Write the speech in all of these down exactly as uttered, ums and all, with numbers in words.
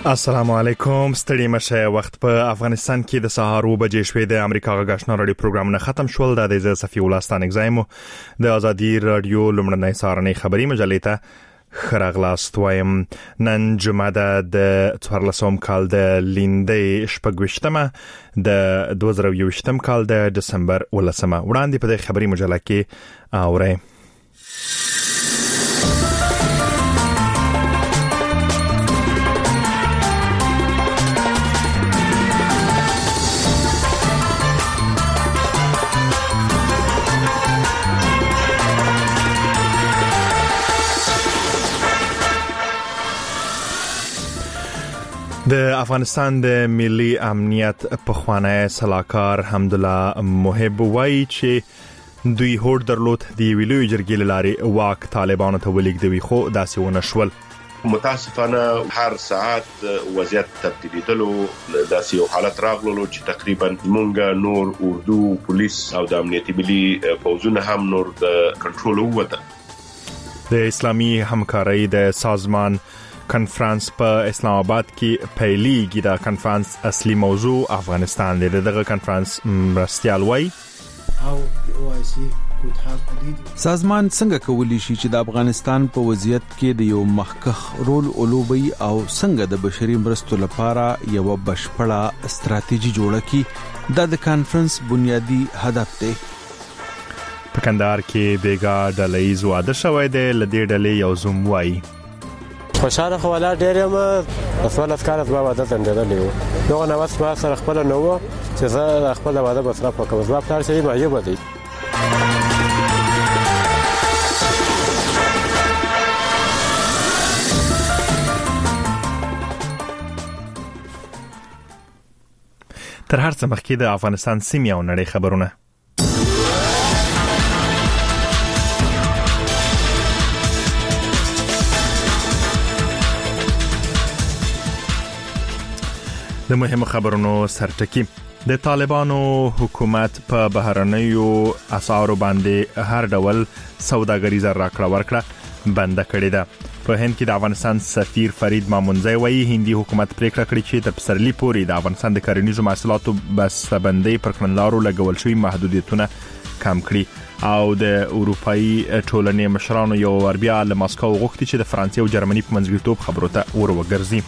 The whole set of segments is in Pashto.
السلام علیکم. ستړي مشه. وخت په افغانستان کې د سهار و بجې شوې. د امریکا غږ آشنا رادیو پروګرامونه ختم شول. د دې صفي ولستان اگزایمو د ازادي رادیو لمړنۍ سهارنۍ خبري مجلې ته خراغلاست وایم. نن جمعه ده د څوارلسم کال د لیندې شپږویشتمه د دوه زره یوویشتم کال د دسمبر ولسمه. وړاندې په دې خبري مجله کې اورئ. د افغانستان د ملي امنیت پخوانی سلاکار حمدالله محب وایي چې دوی هوډ درلود د ویلو جرګې لاري واک طالبانو ته ولېږدوي، خو داسې ونه شول. متاسفانه هر ساعت وضعیت تبدیلیدلو، داسې یو حالت راغلو چې تقریبا مونږ نور اردو پولیس او د امنیتي ملي پوځونه هم نور د کنټرول ووته. د اسلامي همکارۍ د سازمان کنفرانس په اسلام آباد کې پیلېږي. دا کنفرانس اصلي موضوع افغانستان دی. دغه کنفرانس مرستیال وایي سازمان څنګه کولی شي چې د افغانستان په وضعیت کې د یو مخکخ رول ولوبي او څنګه د بشري مرستو لپاره یو بشپړه ستراتیژي جوړه کړي. دا د کنفرانس بنیادی هدف دی. په کندهار کې بیګا ډله‌ییز واده شوی دی. لدې ډلې یو زوم وایي خوشاله خو ولا ډېر یم اصل افکار زما واده تندرلې و نو نو واس ما سره خپل نو چې زه خپل واده مصرف وکم. زما پلار شي مایوب دی. تر هر څه مخکې د افغانستان سیمې او نړۍ خبرونه. د مهمو خبرونو سرټکی. د طالبانو حکومت په بهرنیو اسعارو باندې هر ډول سوداګریزه راکړه ورکړه بند کړې ده. په هند کې د افغانستان سفیر فرید مامونزی وایي هندي حکومت پریکړه کړې چې تر پسرلي پورې د افغانستان د کرنیزو محصولاتو بسته‌بندۍ پر کړنلارو لګول شوي محدودیتونه کم کړي. او د اروپאי ټولنې مشرانو یو ور بیا له ماسکو غوښتي چې د فرانسې او جرمني په منځګړیتوب خبرو ته ور وګرځي.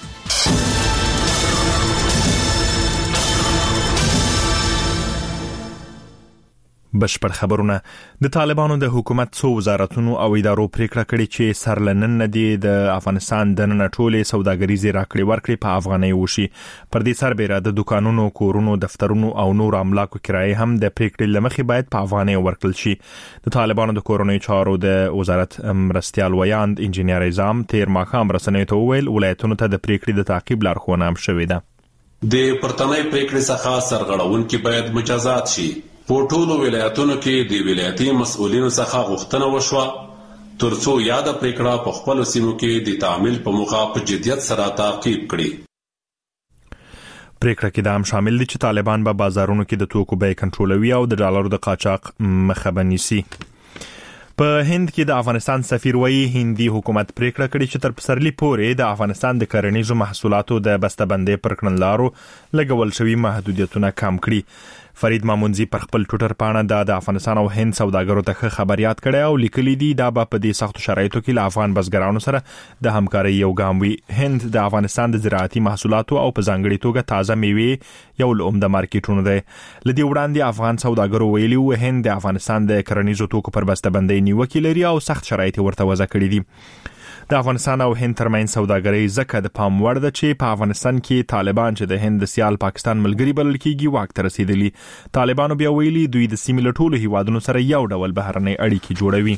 بشپړ خبرونه. د طالبانو د حکومت څو وزارتونو او ادارو پریکړه کړې چې سرلنن ندي د افغانستان د نن ټولې سوداګریزي راکړې ورکړې په افغانۍ وشي. پر دې سربېره د دکانونو، کورونو، دفترونو او نور املاکو کرایه هم د پریکړې لمخې باید په افغانۍ ورکړل شي. د طالبانو د کورونی چارو د وزارت مرستیال ویاند انجینیر اعظم تیر ماښام رسنیو ته وویل ولایتونو ته د پریکړې د تعقیب لارښوونه هم شوې ده. د پرتنۍ پریکړې څخه سرغړونکي باید مجازات شي. په ټولو ولایتونو کې د ولایتي مسؤلینو څخه غوښتنه وشوه ترڅو یاد پریکړه په خپل سیمو کې د تعمیل په موخه په جدیت سره تعقیب کړي. پریکړه کې دا هم شامل دي چې طالبان به بازارونو کې د توکو بیې کنټرولوي او د ډالرو د قاچاق مخه بنیسي. په هند کې د افغانستان سفیر وایي هندي حکومت پریکړه کړې چې تر پسرلي پورې د افغانستان د کرنیزو محصولاتو د بسته‌بندۍ پر کړنلارو لګول شوي محدودیتونه کم کړي. فرید مامونزی پر خپل ټوټر پاڼه د افغانستان او هند سوداګرو ته خبر یاد کړی او لیکلي دي دا به په دې سختو شرایطو کې له افغان بزګرانو سره د همکارۍ یو ګام وي. هند د افغانستان د زراعتي محصولاتو او په ځانګړي توګه تازه میوې یو له عمده مارکیټونو دی. لدې وړاندې افغان سوداګرو ویلي و هند د افغانستان د کرنیزو توکو پر بسته‌بندۍ نیوکې لري او سخت شرایط ورته وضع کړي دي. د افغانستان او هند ترمنځ سوداګرۍ ځکه د پام وړ ده چې په افغانستان کې طالبان چې د هند د سیال پاکستان ملګری بلل کېږي واک ته رسیدلی. طالبانو بیا ویلي دوی د سیمې له ټولو هیوادونو سره یو ډول بهرنۍ اړیکې جوړوي.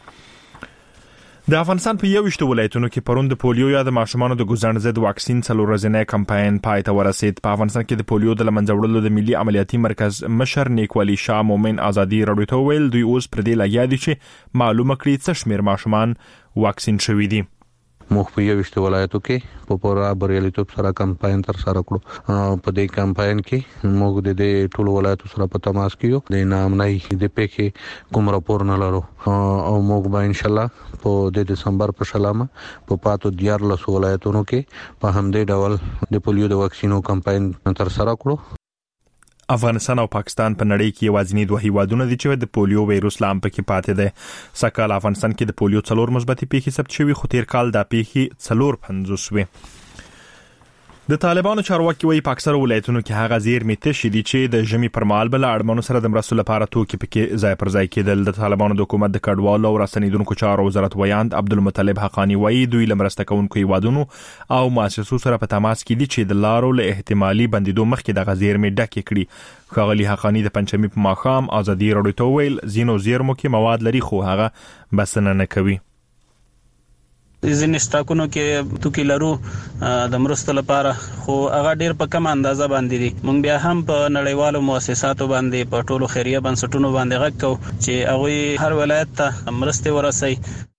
د افغانستان په یوویشتو ولایتونو کې پرون د پولیو یا د ماشومانو د ګوزڼ ضد واکسین څلور ورځنی کمپاین پای ته ورسید. په افغانستان کې د پولیو د لمنځه وړلو د ملي عملیاتي مرکز مشر نیکوالي شاه مومن ازادي رادیو ته ویل دوی اوس پر دې لګیا دي چې معلومه کړي څه شمیر ماشومان واکسین شوي دي. موږ په یو شته ولایتو کې په پورا بریالیتوب سره کمپاین تر سره کړو. په دې کمپاین کې موږ د دې ټول ولایتو سره په تماس کې یو. د نامنۍ د پېښې کوم راپور نه لرو او موږ به ان شاء الله په د دسمبر په شلامه په پاتو دیار له ولایتونو کې په همدې ډول د پولیو د واکسینو کمپاین تر سره کړو. افغانستان او پاکستان په نړۍ کې یوازینی دوه هیوادونه دي چې د پولیو وایروس لام پکې پاتې ده. سکهال افغانستان کې د پولیو څلور مثبتې پیښې ثبت شوې، خو تیر کال دا پیښې څلور پنځوس وې. د طالبانو چارواکي وایي په اکثره ولایتونو کې هغه زیرمې تشې دي چې د ژمي پر مهال بل اړمنو سره د مرستو لپاره توکي پکې ځای پر ځای کېدل. د طالبانو د حکومت د کډوالو او راستنیدونکو چارو وزارت ویاند عبدالمطلب حقانی وایي دوی له مرسته کوونکو هیوادونو او مؤسسو سره په تماس کې دي چې د لارو له احتمالي بندیدو مخکې دغه زیرمې ډکې کړي. ښاغلي حقانی د پنځمې په ماښام ازادي راډیو ته وویل ځینو زیرمو کې مواد لري خو هغه بسنه نه کوي. ځینې سټاکونو کې توکي لرو د مرستو لپاره خو هغه ډیر په کم اندازه باندې دي. موږ بیا هم په نړیوالو مؤسساتو باندې په ټولو خیریه بنسټونو باندې غږ کوو چې هغه هر ولایت ته مرستې ورسوي.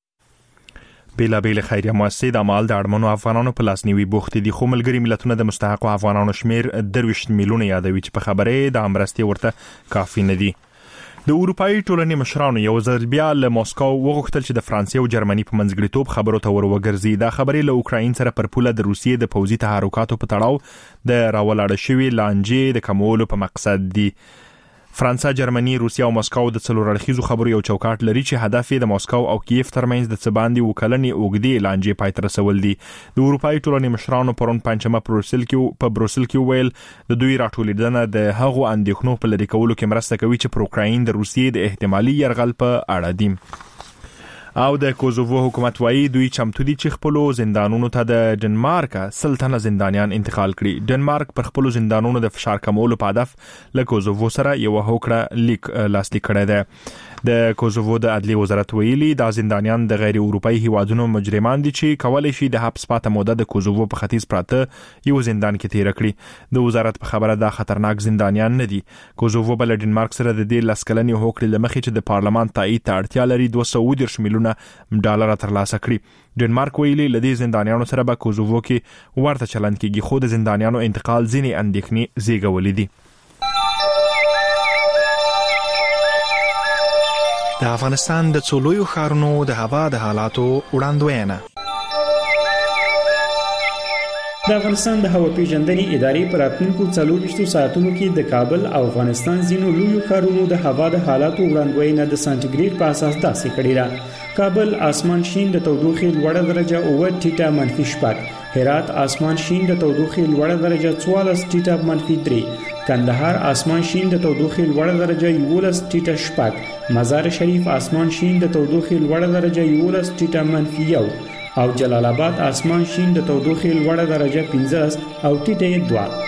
بیلا بیل خیریه مؤسسې د مال د اړمنو افغانانو په لاس نیوي بوخت دي، خو ملګري ملتونه د مستحقو افغانانو شمیر درویشت میلیونه یادوي چې په خبره د امرستي ورته کافي نه دي. د اروپאי ټولنې مشرانو یو ځل بیا له ماسکو وغوښتل چې د فرانسې او جرمني په منځګړیتوب خبرو ته ور وګرځي. دا خبرې له اوکراین سره پر پوله د روسیې د پوځي تحرکاتو په تړاو د راولاړ شوي لانجې د کمولو په مقصد دي. فرانسه، جرمني، روسیه او ماسکو د څلور اړخیزو خبرو یو چوکاټ لري چې هدف یې د ماسکو او کیف ترمنځ د څباندې وکلنې اوګدې لانجې پای ته رسول دي. د اروپאי ټولنې مشرانو پرون پنځمه په بروسل کې په بروسل کې ویل د دوی راټولیدنه د هغو اندېښنو په لرې کولو کې مرسته کوي چې پر اوکراین د روسیې د احتمالي یرغل په اړه دي. او د کوزوو حکومت وایي دوی چمتو دي چې خپل زندانونو ته د ډنمارک سلطنه زندانیان انتقال کړي. ډنمارک پر خپل زندانونو د فشار کمولو په هدف له کوزوو سره یو هوکړه لیک لاسلیک کړی دی. د کوزوو د عدلي وزارت ویلي دا زندانیان د غیر اروپאי هیوادونو مجرمان دي چې کولای شي د حبس پاته موده د کوزوو په ختیځ پراته یو زندان کې تیر کړي. د وزارت په خبره دا خطرناک زندانیان نه دي. کوزوو بل ډنمارک سره د دې لسکلنې هوکړې لمخې چې د پارلمان تایید ته اړتیا لري دوه سوه دېرش میلیونه ډالر ترلاسه کړي. ډنمارک ویلي لدې زندانیانو سره به کوزوو کې ورته چلند کېږي، خو د زندانیانو انتقال ځینې اندېښنې زیږولې دي. د افغانستان د څولویو ښارونو د هوا د حالاتو وړاندوینه. د افغانستان د هوا پیژندنې ادارې پر راتلونکو څلورویشتو ساعتونو کې د کابل او افغانستان ځینو لویو ښارونو د هوا د حالاتو وړاندوینه د سانتیګریډ په اساس داسې کړې ده. کابل آسمان شین د تودوخې لوړه درجه اوه ټیټه منفي شپږ، هرات آسمان شین د تودوخې لوړه درجه څوارلس ټیټه منفي درې، کندهار آسمان شین د تودوخې لوړه درجه یولس ټیټه شپږ، مزار شریف آسمان شین د تودوخې لوړه درجه یولس ټیټه منفي یو او جلال آباد آسمان شین د تودوخې لوړه درجه پنځلس او ټیټه دوه.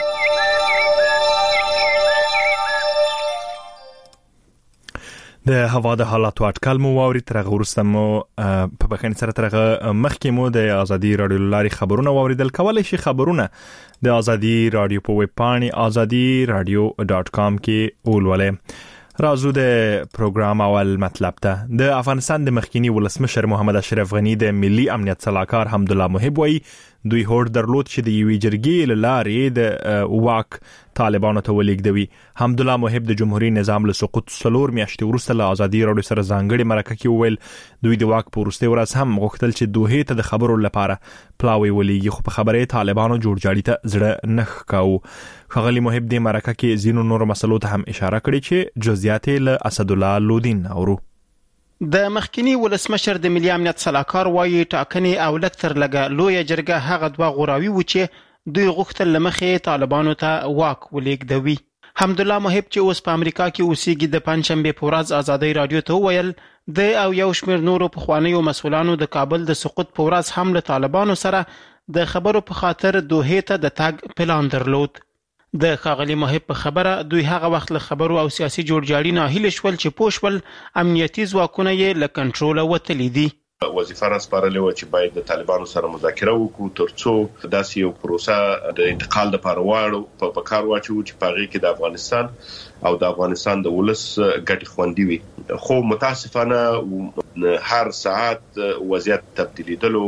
د هوا د حالاتو اټکل مو واوري. ترغه ورسته مو په بخښنې سره ترغه مخکې مو د ازادي رادیو لاري خبرونه واوریدل. کولای شي خبرونه د ازادي رادیو په ویب پاڼې ازادي رادیو ډاټ کام کې ولولئ. راځو د پروګرام اول مطلب ته. د افغانستان د مخکینی ولسمشر محمد اشرف غنی د ملي امنیت صلاحکار حمدالله محب وایي دوی هوډ درلود چې د یوې جرګې له لارې د واک طالبانو ته ولېږدوي. حمدالله محب د جمهوریت نظام له سقوط څلور میاشتې وروسته له ازادي رادیو سره ځانګړې مرکه کې وویل دوی د واک په وروستۍ ورځ هم غوښتل چې دوحې ته د خبرو لپاره پلاوی ولېږي، خو په خبره طالبانو جوړجاړي ته زړه نه ښکاوه. ښاغلي محب د مرکه کې ځینو نورو مسلو ته هم اشاره کړې چې جزئیات له اسدالله لودین اورو. د مخکینی ولسمشر د ملي امنیت صلاحکار وایي ټاکنې او لکتر لګه لوی جرګه هغه دوه غوراوي و چې دوی غوښتل لمخې طالبانو ته واک ولېږدوي. حمدالله محب چې اوس په امریکا کې اوسېږي د پنځشنبې په ورځ ازادي رادیو ته وویل د او یو شمېر نورو پخوانیو مسؤلانو د کابل د سقوط په ورځ هم له طالبانو سره د خبرو په خاطر دوحې ته د تګ پلان درلود. د ښاغلي محب په خبره دوی هغه وخت له خبرو او سیاسي جوړجاړي ناهیله شول چې پوه شول امنیتي ځواکونه یې له کنټروله وتلي دي. وظیفه راسپارلې و چې باید د طالبانو سره مذاکره وکړو ترڅو داسې یو پروسه د انتقال لپاره واړو په کار واچو چې په هغه کې د افغانستان او د افغانستان د ولس ګټې خوندي وي. خو متاسفانه هر ساعت وضعیت تبدیلیدلو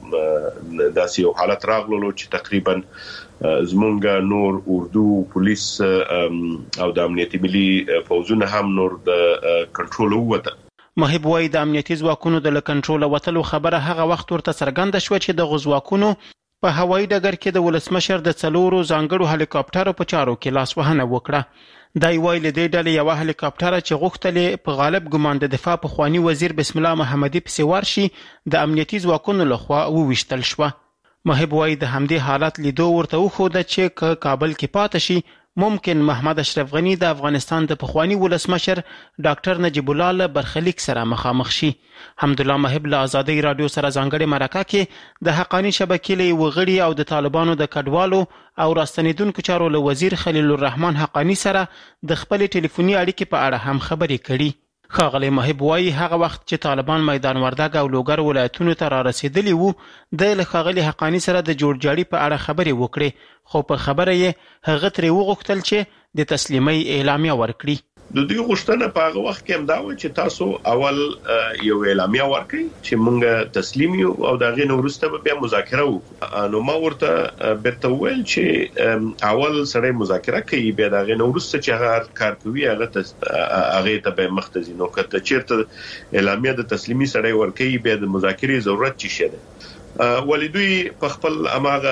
داسې یو حالت راغلو چې تقریبا زمونږ نور اردو پولیس او د امنیتي ملي فوزونه هم نور د کنټرول وته. محب وای د امنیتي ځواکونو د کنټرول وتلو خبره هغه وخت ورته څرګنده شو چې د غزواکونو په هوایي ډګر کې د ولسمشر د څلورو ځانګړو هلیکاپټرو په چارو کې لاسوهنه وکړه. دا ویل د دې ډلې یو هلیکاپټر چې غوښتلې په غالب ګمان د دفاع په خواني وزیر بسم الله محمدي په سیوار شي د امنیتي ځواکونو لخوا وویشتل شو. محب وای د همدې حالت لیدو ورته وخوده چې کابل کې پاتې شي ممکن محمد اشرف غنی د افغانستان د پخوانی ولسمشر ډاکټر نجیب الله له برخلیک سره مخامخ شي. حمدالله محب له آزادۍ رادیو سره ځانګړې مرکه کې د حقانی شبکې له وغړي او د طالبانو د کډوالو او راستنیدونکو چارو له وزیر خلیل الرحمن حقانی سره د خپل ټلیفوني اړیکې په اړه هم خبرې کړي. ښاغلی محب وایي هغه وخت چې طالبان میدان وردګ او لوګر ولایتونو ته را رسیدلی وو د له ښاغلي حقانی سره د جوړجاړي په اړه خبرې وکړي، خو په خبره یې هغه ترې وغوښتل چې د تسلیمۍ اعلامیه ورکړي. د دوی غوښتنه په هغه وخت کې هم دا و چې تاسو اول یو اعلامیه ورکړئ چې موږ تسلیم یو او دا غي نو وروسته به بیا مذاکره وکړو. نو ما ورته بیرته ویل چې اول سره مذاکره کوي بیا دا غي نو وروسته چې هغه کار کوي هغه هغه ته به مختزي نو کته چیرته اعلامیه د تسلیمي سره ورکړي بیا د مذاکرې ضرورت چي شه. ولیدوی په خپل اماغه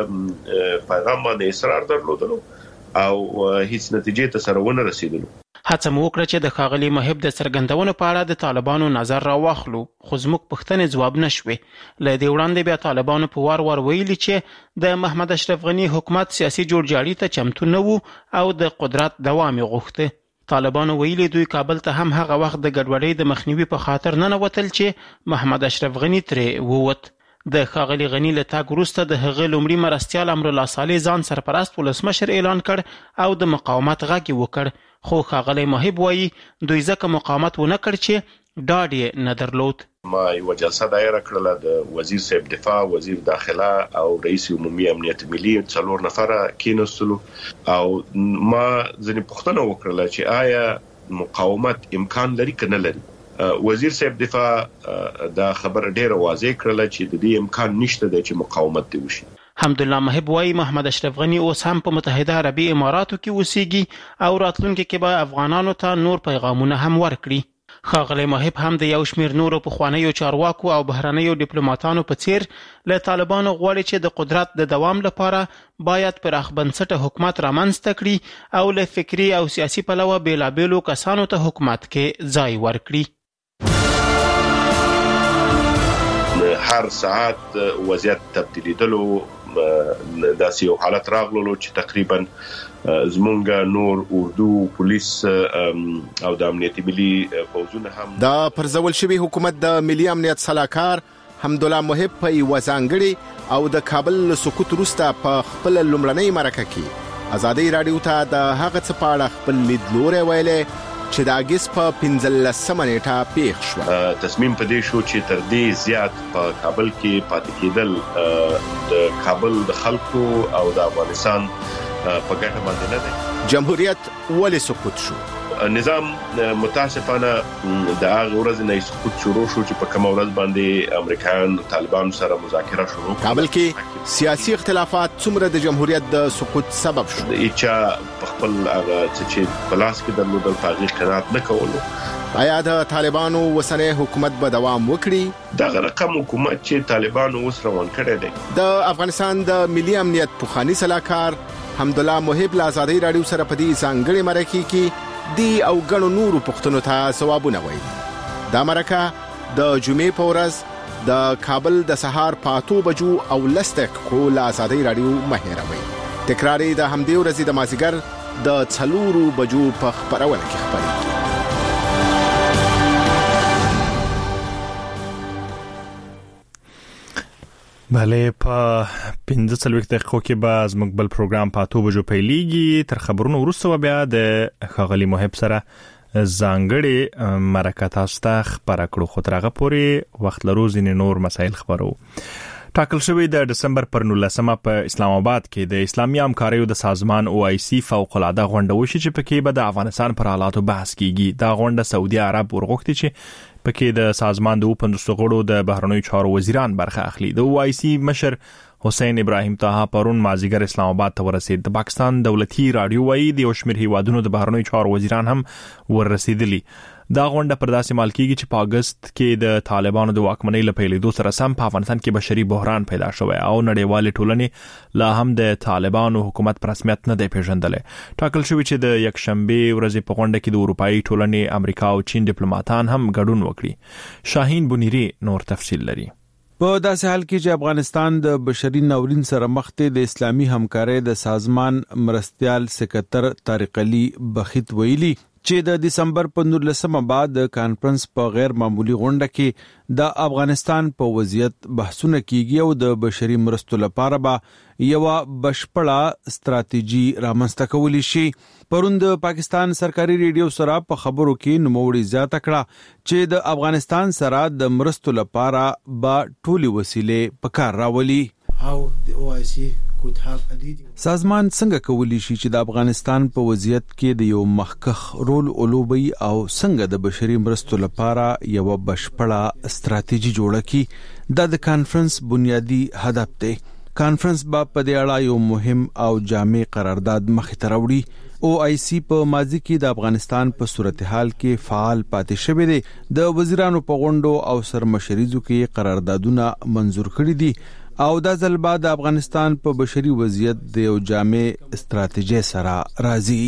پیغام باندې اصرار درلودلو او هیڅ نتیجې ته سره ونه رسیدلو. هڅه مو وکړه چې د ښاغلي محب د څرګندونو په اړه د طالبانو نظر راواخلو، خو زموږ پوښتنې ځواب نشوې. له دې وړاندې بیا طالبانو په وار وار ویلي چې د محمد اشرف غني حکومت سیاسي جوړجاړي ته چمتو نه وو او د قدرت دوام یې غوښته. طالبانو ویلي دوی کابل ته هم هغه وخت د ګډوډۍ د مخنیوي په خاطر نه ننوتل چې محمد اشرف غني ترې ووت. د ښاغلي غني له تګ وروسته د هغه لومړي مرستیال امرالله صالح ځان سرپرست ولسمشر اعلان کړ او د مقاومت غږ یې وکړ، خو ښاغلی محب وایي دوی ځکه مقاومت ونه کړ چې ډاډ یې نه درلود. ما یو جلسه دایره کړله د وزیر صاحب دفاع، وزیر داخله او رئیس عمومي امنیت ملي، څلور نفره کېناستلو او ما ځینې پوښتنه وکړله چې آیا مقاومت امکان لري که نه لري. وزیر صاحب دفاع دا خبر ډیره واضح کړله چې د دې امکان نشته دی چې مقاومت دی وشي. حمدالله محب وایي محمد اشرف غني اوس هم په متحده عربي اماراتو کې اوسېږي او راتلونکي کې به افغانانو ته نور پیغامونه هم ورکړي. ښاغلی محب هم د یو شمېر نورو پخوانیو چارواکو او بهرنیو ډیپلوماتانو په څیر له طالبانو غواړي چې د قدرت د دوام لپاره باید پراخ بنسټه حکومت رامنځته کړي او له فکري او سیاسي پلوه بېلابېلو کسانو ته حکومت کې ځای ورکړي. هر ساعت وضعیت تبدیلیدلو داسې یو حالت راغلو چې تقریبا زمونږ نور اردو پولیس او د امنیتي ملي فوزونه هم دا پرځول شوی حکومت د ملي امنیت صلاحکار حمدالله محب په یوه ځانګړې او د کابل له سقوط وروسته په خپل لومړنۍ مرکه کې ازادۍ راډیو ته د هغه څه په اړه خپل لیدلوری ویلی چې د اګست په پنځلسمه نیټه پیښ شو. تصمیم په دې شو چې تر دې زیات په کابل کې پاتې کېدل د کابل د خلکو او د افغانستان په ګټه باندې نه دی. جمهوریت ولې سقوط شو؟ نظام متاسفانه د هغه ورځې نه سقوط شروع شو چې په کوم ورځ باندې امریکایان طالبانو سره مذاکره شروع. کابل کې سیاسي اختلافات څومره د جمهوریت د سقوط سبب شو؟ چې په خپل هغه چې پلاس کې درلودل پاغي قناعت نه کولو. آیا د طالبانو وسنی حکومت به دوام وکړي؟ دا رقم حکومت چې طالبانو اوس روان کړی دی. د افغانستان د ملي امنیت پخوانی صلاحکار حمدالله محب له آزادۍ راډیو سره په دې ځانګړې مرکه کې دی او ګڼو نورو پوښتنو ته ځوابونه ویلي. دا مرکه د جمعې په ورځ د کابل د سهار په اتو بجو او لس دقیقو له آزادۍ راډیو مه هېروئ. تکرار یې د همدې ورځې د مازدیګر د څلورو بجو په خپرونه کې خپرېږي. بله په پنځه څلوېښت دقیقو کې به زموږ بل پروګرام په اتو بجو پیلېږي. تر خبرونو وروسته بیا د ښاغلي محب سره ځانګړې مرکه تاسو ته خپره کړو، خو تر هغه پورې وخت لرو ځینې نور مسایل خبرو. ټاکل شوی د دسمبر پر نولسمه په اسلام آباد کې د اسلامي همکاریو د سازمان او آی سی فوق العاده غونډه وشي چې پکې به د افغانستان پر حالاتو بحث کیږي. دا غونډه سعودي عرب ورغوښتي چې پکې د سازمان د پنځوس غړو د بهرنیو چارو وزیران برخه اخلي. د او آی سی مشر حسین ابراهیم طه پرون مازیګر اسلام آباد ته ورسید. د پاکستان دولتي رادیو وايي د یو شمېر هیوادونو د بهرنیو چارو وزیران هم ورسېدلي. دا غونډه پر داسې مال کېږي چې په اگست کې د طالبانو د واکمنۍ له پیلېدو سره سم په افغانستان کې بشري بحران پیدا شوی او نړیوالې ټولنې لا هم د طالبانو حکومت پر رسمیت نه دی پیژندلی. ټاکل شوی چې د یکشنبه ورځې په غونډه کې د اروپאי ټولنې، امریکا او چین ډیپلوماټان هم ګډون وکړي. شاهین بنيري نور تفصیل لري. په داسې حال کې چې افغانستان د بشري ناورین سره مخ دی، د اسلامي همکارۍ د سازمان مرستيال سکرټر طارق علي بخیت ویلي چې د دسمبر په نولسمه بعد د کانفرنس په غیر معمولی غونډه کې د افغانستان په وضعیت بحثونه کیږي او د بشري مرستو لپاره به یو بشپړه ستراتیژي رامنځته کولی شي. پرون د پاکستان سرکاري ریډیو سره په خبرو کې نوموړي زیاته کړه چې د افغانستان سره د مرستو لپاره به ټولي وسیلې په کار راولي. سازمان څنګه کولی شي چې د افغانستان په وضعیت کې د یو مخکخ رول اولوبي او څنګه د بشري مرستو لپاره یو بشپړه ستراتیژي جوړه کړي؟ دا د کانفرنس بنیادی هدف دی. کانفرنس با په دې اړه یو مهم او جامع قرارداد مخې ته راوړي. او آی سی په ماضي کې د افغانستان په صورتحال کې فعال پاتې شوی دی. د وزیرانو په غونډو او سرمشریزو کې قراردادونه منزور کړي دي او دا ځل بعد د افغانستان په بشري وضعیت د یو جامع ستراتیژي سره راځي.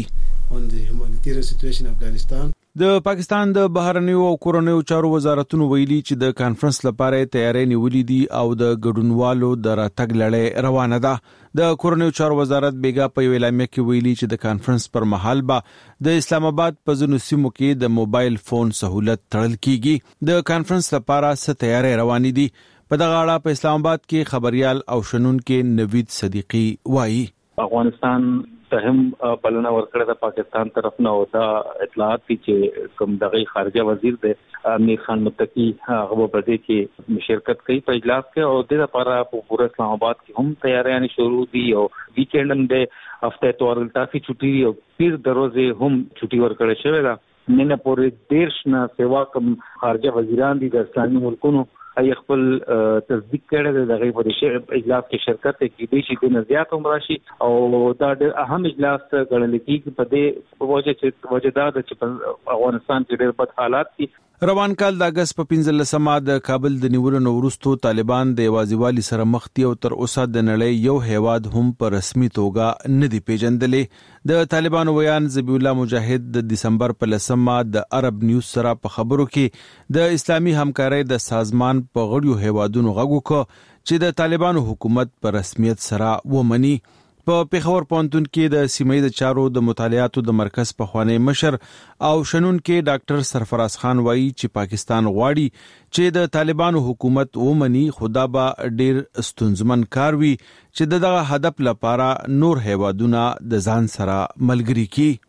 د پاکستان د بهرنیو او کورنیو چارو وزارتونو ویلي چې د کانفرنس لپاره تیاری نیولې دي او د ګډونوالو د راتګ لړۍ روانه ده. د کورنیو چارو وزارت بیګا په یو اعلامیه کې ویلي چې د کانفرنس پر مهال به د اسلام آباد په ځینو سیمو کې د موبایل فون سہولت تړل کیږي. د کانفرنس لپاره څه تیاری روانې دي؟ په دغه اړه په اسلام آباد کې خبريال او شنون کې نوید صدیقی وایي افغانستان ته هم بلنه ورکړه د پاکستان طرف نه او دا اطلاعات چې کوم دغه خارجه وزیر دی امیر خان متقی هغه په دې کې شرکت کوي په اجلاس کې او د لپاره په پورا اسلام آباد کې هم تیاریاں شروع دي او ویکند د هفته تور تاسو چټي او پیر دروازه هم چټي ورکړه شوی دا نن پورې دیرش نه سیوا کوم خارجه وزیران دي د اسلامي ملکونو ای خپل تصدیق کړی د دغه په اجلاس کې شرکت کوي چې د نزيات عمر شي او دا د اهم اجلاس غړل کېږي په دې په وجه چې وجداد چې افغانستان کې ډېر بد حالات دي. روان کال د اگست په پنځلسمه د کابل د نیولو وروسته طالبان د یوازیوالي سره مخ دي او تر اوسه د نړۍ یو هیواد هم په رسمي توګه نه دی پیژندلې. د طالبانو ویان ذبیح الله مجاهد د دسمبر په لسمه د عرب نیوز سره په خبرو کې د اسلامي همکارۍ د سازمان په غړیو هیوادونو غږ وکړ چې د طالبانو حکومت په رسمیت سره ومني. په پیښور پوهنتون کې د سیمه د چارو د مطالعاتو د مرکز په خوانی مشر او شنون کې ډاکټر سرفراز خان وایي چې پاکستان غواړي چې د طالبانو حکومت ومني، خدا به ډیر ستونزمن کار وي چې دغه هدف لپاره نور هیوادونه د ځان سره ملګری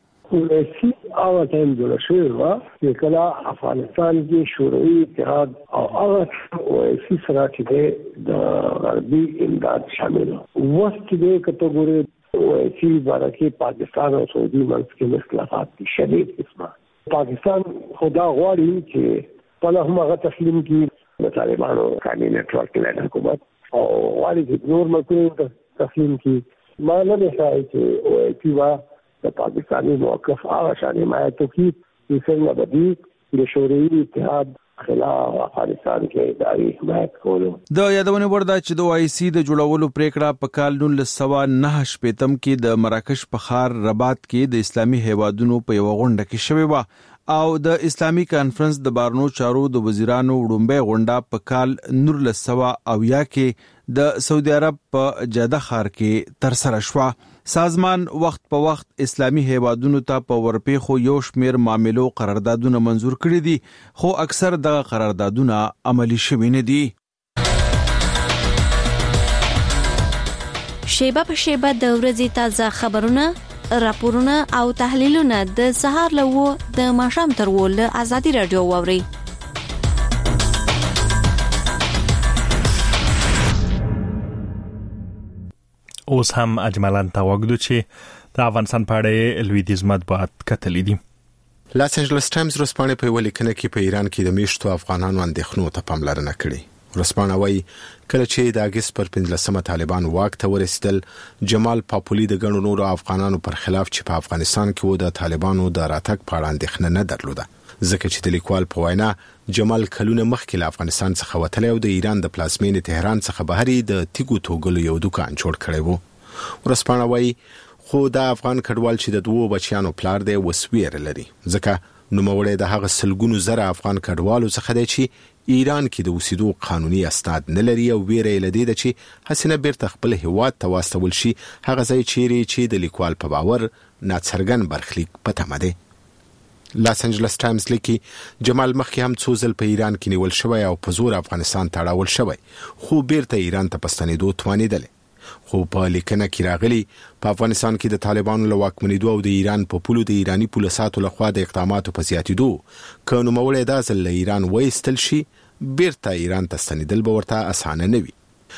کړي. او ټایم جوړ شوی و چې کله افغانستان کې شوروي اتحاد او هغه او اسی سره چې د غربي امداد شامل وو چې کټګوري او اسی بارکه پاکستان او سعودي ملک کې مخالفت شدید قسمه. پاکستان خدا غواړي چې په هغه تسلیم کې د طالبانو قانوني نتورک له حکومت او غواړي چې نور ملکونه تسلیم کې ما نه ځای چې او اسی د پاکستاني موقف هغه شان حمایت کوي چې څنګه بدی د شوروي اتحاد خلاف افغانستان کې دایي حمایت کولو. د یادونه ورده چې د او آی سی د جوړولو پریکړه په کال نولس سوه نهه شپږم کې د مراکش په ښار رباط کې د اسلامي هیوادونو په یو غونډه کې شوې و او د اسلامي کانفرنس د بارنو چارو د وزیرانو وړومبه غونډه په کال نولس سوه اویا کې د سعودي عرب په جده ښار کې تر سره شو. سازمان وخت په وخت اسلامي هیوادونو ته په ورپېخو یو شمېر معاملو قراردادونه منزور کړي دي، خو اکثر دغه قراردادونه عملی شوي نه دي. شیبه په شیبه د ورځې تازه خبرونه، راپورونه او تحلیلونه د سهار له و د ماښام تر و له ازادي رادیو واوري. اوس هم اجمالاً تا وګدو چې د افغانستان په اړه لویدیځ مطبوعات کتلې دي. لاس انجلس ټایمز ورځپاڼه په ولیکنه کې په ایران کې د میشتو افغانانو اندېښنو ته پاملرنه کړې. ورځپاڼه وايي کله چې د اگست پر پنځلسمه طالبان واک ته ورسېدل، جمال پاپولی د ګڼو نورو افغانانو پر خلاف چې په افغانستان کې و د طالبانو د راتګ په اړه اندېښنه نه درلوده، ځکه چې د لیکوال په وینا جمال کلونه مخکې له افغانستان څخه وتلی او د ایران د پلازمینې تهران څخه بهر د تیګو توګلو یو دکان جوړ کړی و. ورځپاڼه وايي خو د افغان کډوال چې د دوو بچیانو پلار دی وسویر لري، ځکه نوموړی د هغه سلګونو زره افغان کډوالو څخه دی چې ایران کې د اوسېدو قانوني اسناد نه لري او ویره یې لدی چې حسینه بیرته خپل هیواد ته واستول شي، هغه ځای چیرې چې د لیکوال په باور ناڅرګند برخلیک په تمه دی. لاس انجلس ټایمز لیکي جمال مخکې هم څو ځل په ایران کې نیول شوی او په زور افغانستان ته اړول شوی، خو بیرته ایران ته په ستنېدو توانېدلی. خو په لیکنه کې راغلي په افغانستان کې د طالبانو له واکمنېدو او د ایران په پولو د ایرانی پولیساتو لخوا د اقداماتو په زیاتېدو که نوموړی دا ځل له ایران وایستل شي، بیرته ایران ته ستنېدل به ورته اسانه نه وي.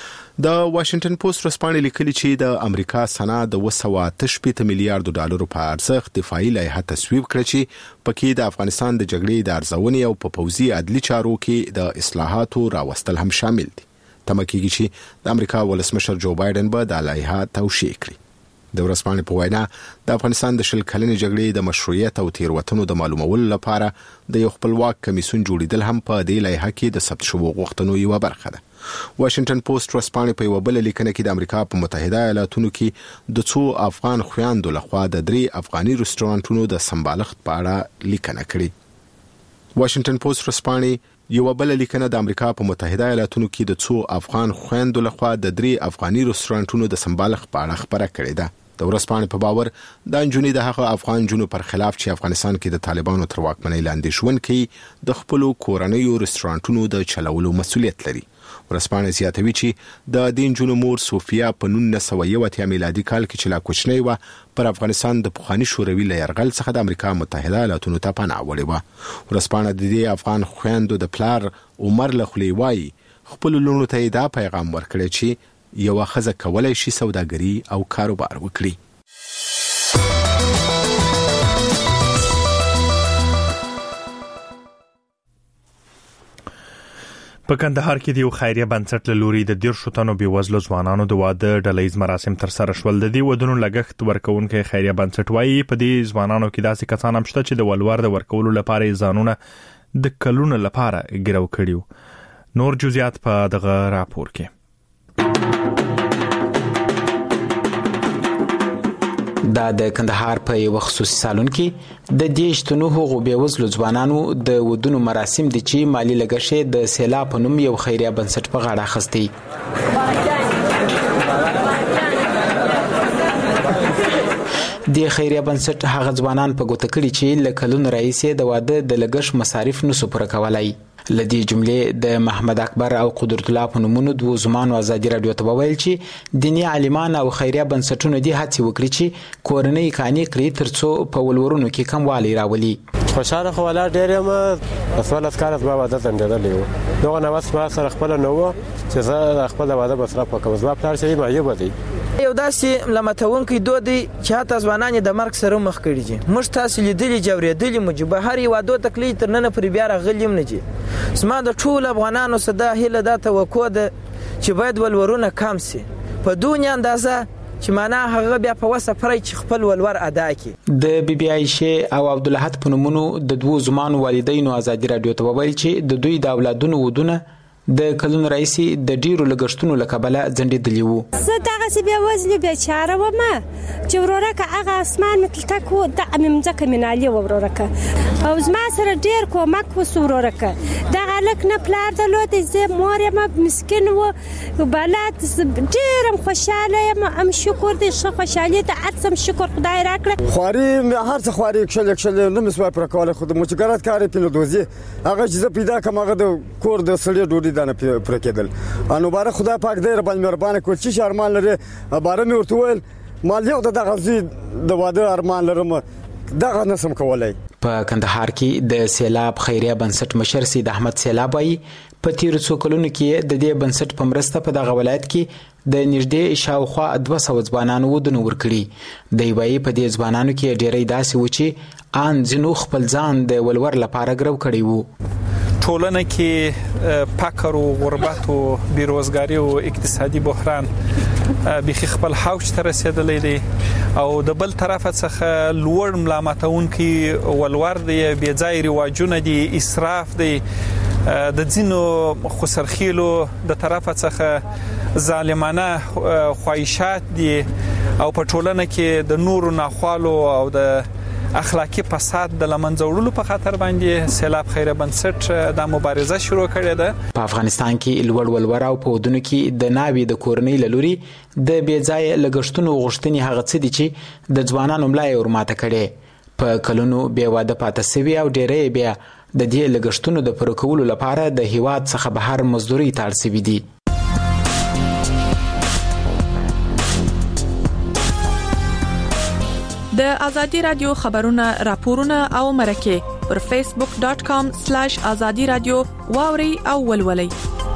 د واشنگټن پوسټ ورځپاڼې لیکلي چې د امریکا سنا د اوه سوه اته شپېته میلیارډو ډالرو په ارزښت دفاعي لایحه تصویب کړه چې پکې د افغانستان د جګړې د ارزونې او په پوځي عدلي چارو کې د اصلاحاتو راوستل هم شامل دي. تمه کېږي چې د امریکا ولسمشر جو بایدن به د لایحه توشیح کړي. د ورځپاڼې په وینا د افغانستان د شل کلنې جګړې د مشروعیت او تیروتنو د معلومولو لپاره د یو خپلواک کمیسیون جوړیدل هم په دې لایحه کې د ثبت شوو غوښتنو یوه برخه ده. واشنگټن پوسټ ورځپاڼې په یوه بله لیکنه کې د امریکا په متحده ایالاتونو کې د څو افغان خویندو لخوا د درې افغاني رستورانټونو د سمبالښت په اړه لیکنه کړې. واشنگټن پوسټ ورځپاڼې یو بل لیکنه د امریکا په متحده ایالاتونو کې د څو افغان خويندو لخوا د درې افغاني رستورانټونو د سمبالښت په اړه خبره کړې ده. د ورځپاڼې په باور د انجونی د هغه افغان جنو پر خلاف چې افغانستان کې د طالبانو تر واکمنۍ لاندې ژوند کوي د خپل کورنیو رستورانټونو د چلولو مسؤلیت لري. ورځپاڼه زیاتوي چې د دین جنو مور سوفیا په نولس سوه یو اتیا میلادي کال کې چې لا کوچنۍ و پر افغانستان د پخوانی شوروي له یرغل څخه د امریکا متحده ایالاتونو ته پناه وړې و. ورځپاڼه د دې افغان خويندو د پلار عمر له خولې وایي خپل لونو ته دا پیغام ورکړی چې یو ښځه کولای شي سوداګري او کاروبار وکړي. په کندهار کې د یو خیریه بنسټ له لوري د دیرشو تنو بېوزلو ځوانانو د واده ډلهییز مراسم ترسره شول. د دې ودونو لګښت ورکوونکی خیریه بنسټ وایي په دې ځوانانو کې داسې کسان هم شته چې د ولور د ورکولو لپاره یې ځانونه د کلونو لپاره ګرو کړي. نور جزئیات په دغه راپور کې. دا د کندهار په یو خصوصي سالون کې د دیش تنو هغو بېوزلو ځوانانو د ودونو مراسم دي چې مالی لګښت د سیلا په نوم یو خیریه بنسټ په غاړه اخیستی. د خیریه بنسټ هغه ځوانان په ګوته کړي چې له کلونو راهیسې د واده د لګښت مصارف نشو پوره کولای. لدی جملې د محمد اکبر او قدرت الله په نومونو دوه زمانو ازادي رادیو ته وویل چې دینی عالمان او خیریه بنسټونه دي هڅه وکړي چې کورنۍ کاني کړی ترڅو په ولورونو کې کموالی راولي. خوشاله خو ولا ډېر یم اصل اسکار زما واده تندل لیو دغه نو وس ما سره خپل نو چې زه خپل واده مصرف وکم زما پلار شي ما یو بدی یو داسې لمتونکې دودي چې حتی ځوانان د مرګ سره مخ کړي دي. موږ تاسو لیدلې جوړېدلې مو چې بهر یو واده تکلیف تر نن پر بیا راغلیم نه دي. زما د ټول افغانانو صدا هله د توقع ده چې باید ولورونه کم سي په دنیا اندازه چې معنا هغه بیا په وسه پرې چې خپل ولور ادا کړي. د بی بی عائشه او عبدالحد په نومونو د دوه زمانو والدینو ازادي رادیو ته وویل چې د دوی د اولادونو ودونه د کلونو رئیسي د ډیرو لګښتونو لکبله ځنډېدلی وو. زه دغه سی بیا وزلې بیچاره وم چې ورورکه هغه اسمان متلته کو د اممځکه منالي ورورکه او زما سره ډیر کومک وسو ورورکه دغه لک نه پلار درلود زه مور یم مسکین و بلات ډیرم خوشاله یم ام شکر دې ښه خوشالي ته اتسم شکر خدای راکړه. خواري هر څه خواري کښل کښل نه مسوا پر کوله خود مچګرات کاری په دوزي هغه چې پیدا کوم هغه د کور د سړي ډوډۍ دانه پر کېدل انو بار خدای پاک دې رب مهربانه کول چې ارمان لري بار مې ورته ویل مال یو د غزي د واده ارمان لرم دغه نسم کولای. په کندهار کې د سیلاب خیریه بنسټ مشر سید احمد سیلابای په تیر څو کلونو کې د دې بنسټ په مرسته په دغه ولایت کې د نږدې شاوخوا دوه سوه ځوانانو ودونه ورکړي. د وایي په دې ځوانانو کې ډېری داسې و چې ان ځینو خپل ځان د ولور لپاره ګرو کړی وو. ټولنه کې فقر او غربت او بیروزګاری او اقتصادي بحران بخي خپل حوج ته رسیدلی دی او د بل طرف څخه لوړ ملامتونکي ولور دی، بې ځای رواجونه دي، اسراف دی، د ځینو خسرخیلو د طرف څخه ظالمانه خواهشات دي او په ټولنه کې د نورو ناخوالو او د اخلاقی فساد د لمنځه وړلو په خاطر باندې سیلاب خیریه بنسټ د مبارزه شروع کړې ده. په افغانستان کې لوړ ولور او په ودونو کې د ناوی د کورنۍ لوري د بې ځای لګښتونو غوښتنې هغه څه دي چې د ځوانانو ملا یې ورماته کړي. په کلونو بې واده پاتې سوي او ډېری بیا د دې لګښتونو د پوره کولو لپاره د هیواد څخه بهر مزدوري ته اړ سوي دي. د ازادي رادیو خبرونه راپورونه او مرکه پر فیسبوک ډاٹ کام سلیش ازادي رادیو واوري او ولولي.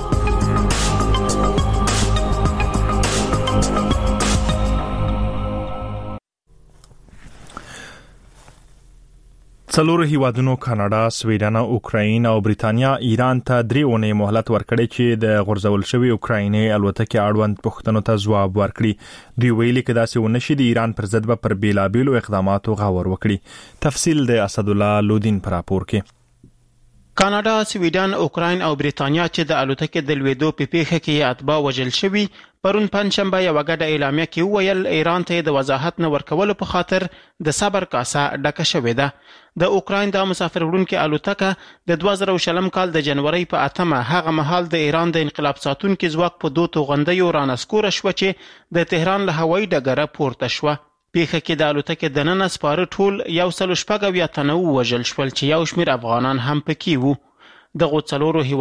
څلورو هیوادونو کاناډا، سویډن، اوکراین او بریتانیا ایران ته درې اونۍ مهلت ورکړی چې د غورځول شوی اوکرایني الوتکې اړوند پوښتنو ته ځواب ورکړي. دوی ویلي چې داسې ونه شي د ایران پر ضد به پر بیلابیلو اقداماتو غور وکړي. تفصیل د اسدالله لودین پر راپور کې. کاناډا، سویډن، اوکراین او بریتانیا چې د الوتکې د لوېدو په پیښه کې اتباع وژل شوي پرون پنځشنبه یوه ګډه اعلامیه کې وویل ایران ته د وضاحت نه ورکولو په خاطر د صبر کاسه ډکه شوې ده. د اوکراین د مسافر وړونکي الوتکه د دوه زره شلم کال د جنوري په اتمه هغه مهال د ایران د انقلاب ساتونکي ځواک په دوه توغندیو رانسکوره شوه چې د تهران له هوایي ډګره پورته شوه. پیښه کې د الوتکې دننه سپاره ټول یو سل شپږ اویا تنه ووژل شول چې یو شمېر افغانان هم پکې وو. دغو څلورو